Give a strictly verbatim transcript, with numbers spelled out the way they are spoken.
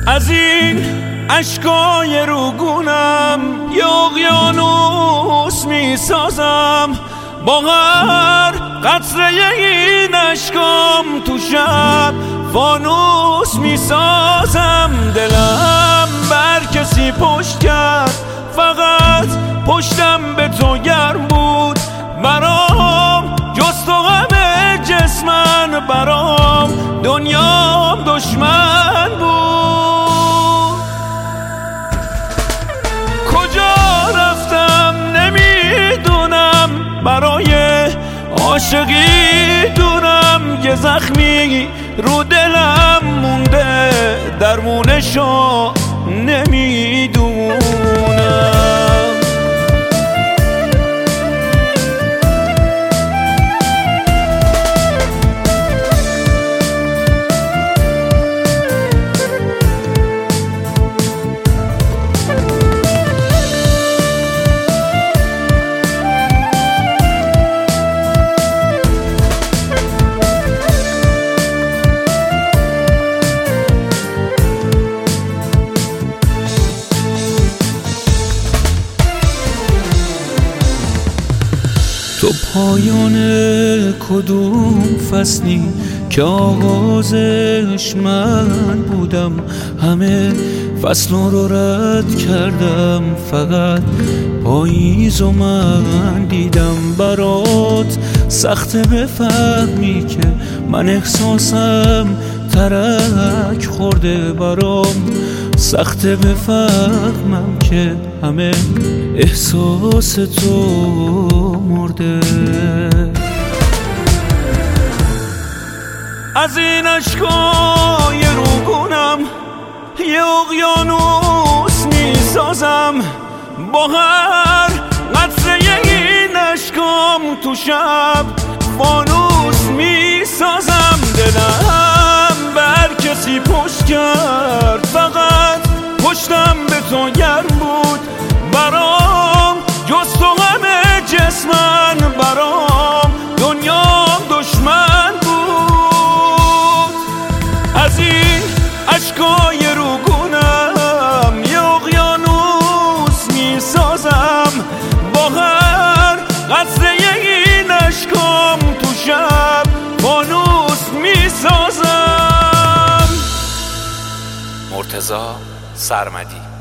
از این اشکای روگونم یه اقیانوس می سازم، با هر قطره این اشکام تو شب فانوس می سازم. دلم بر کسی پشت کرد، فقط پشتم به تو گرم بود. برام جز تو همه جسمن، برام دنیام دشمن بود. کجا رفتم نمیدونم، برای عاشقی دونم یه زخمی رو دلم مونده، درمونشو نمیدونم. تو پایان کدوم فصلی که آغازش من بودم؟ همه فصل رو رد کردم، فقط پاییز و من دیدم. برات سخته بفهمی که من احساسم ترک خورده، برام سخته بفهمم که همه احساس تو مرده. از این اشکای روگونم یه اقیانوس می سازم، با هر قطره این اشکام تو شب فانوس می سازم. دلم بر کسی پشت کرد، فقط پشتم به تو گرم بود. برام جز تو همه جسمن، برام دنیام دشمن بود. از این اشکای روگونم یه اقیانوس می سازم، با هر قطره این اشکام تو شب فانوس می سازم. مرتضی سرمدی.